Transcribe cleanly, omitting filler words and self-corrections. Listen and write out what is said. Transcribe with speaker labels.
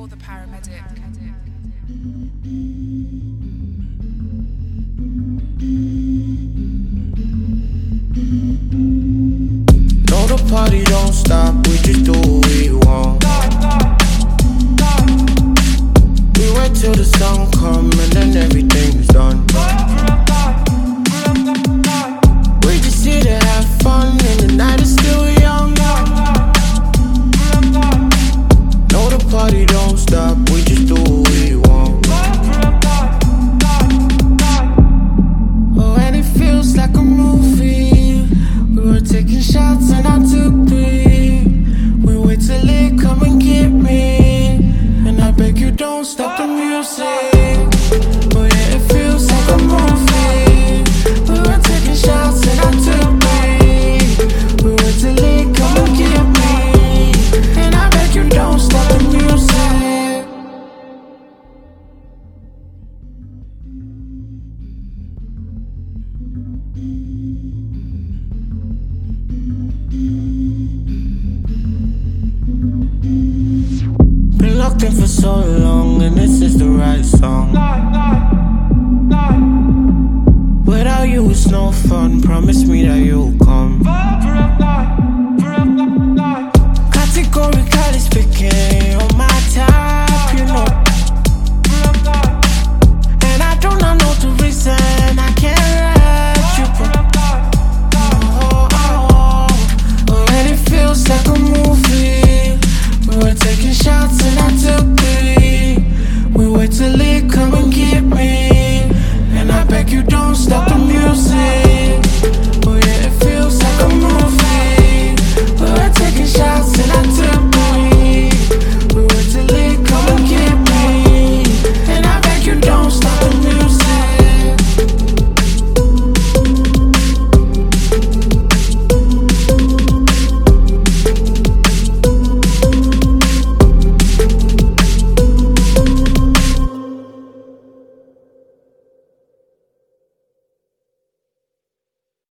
Speaker 1: or the paramedic.
Speaker 2: No, the party don't stop, we just do what we want. We wait till the sun come and then everything's done. We just here to have fun and the night is still young. No, the party don't stop, we just do what we want. Oh, and it feels like a movie. We were taking shots and I took three. We wait till it come and get me, and I beg you don't stop the music. Oh yeah, it feels like a movie. We were taking shots and I took three. We wait till it come and get me, and I beg you don't stop the music. Been locked in for so long, and this is the right song. Without you it's no fun, promise me that you'll come.